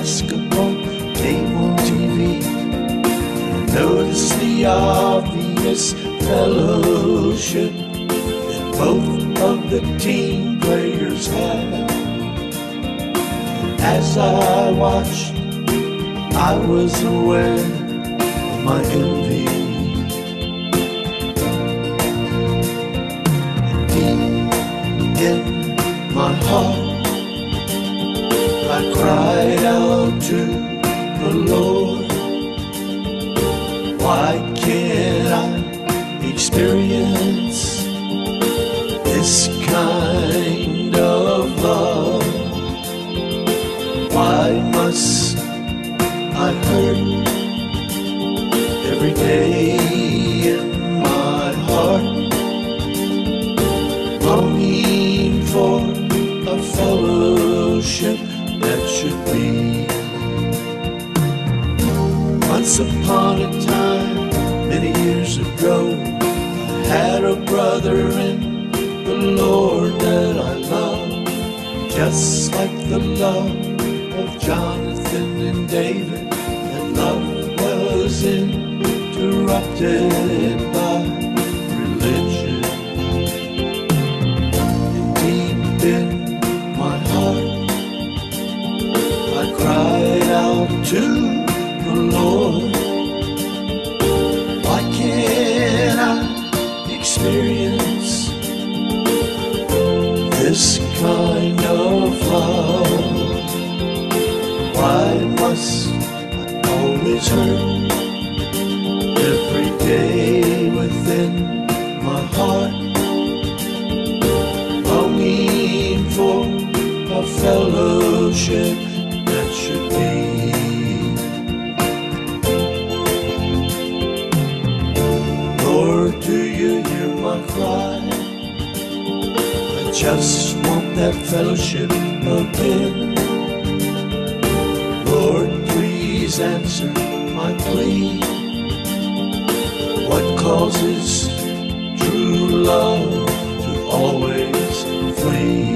basketball game on TV. Notice the obvious fellowship that both of the team players had. As I watched, I was aware of my envy. And deep in my heart, I cried out to the Lord, why can't I experience this kind of love? Why must I hurt every day in my heart, longing for a fellowship that should be? Once upon a time, many years ago, I had a brother in the Lord that I loved, just like the love of Jonathan and David. That love was interrupted by religion. And deep in my heart, I cried out to the Lord, why can't I experience this kind of love? Why must I always hurt every day within my heart, longing for a fellowship that should be? Lord, do you hear my cry? I just want that fellowship again. Lord, please answer my plea. What causes true love to always flee?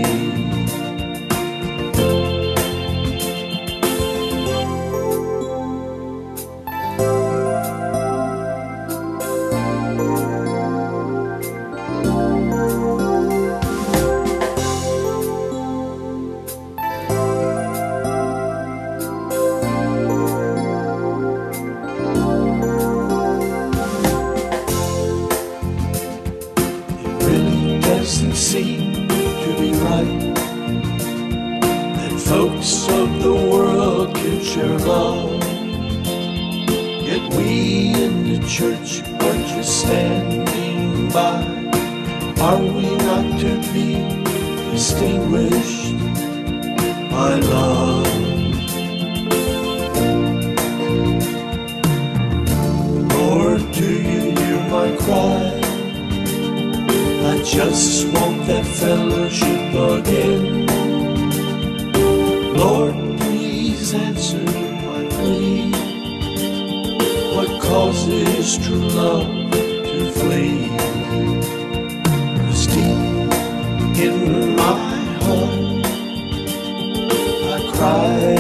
Doesn't seem to be right that folks of the world can share love, yet we in the church are just standing by. Are we not to be distinguished by love? Lord, do you hear my cry? I just want that fellowship again. Lord, please answer my plea. What causes true love to flee? 'Cause deep in my heart, I cry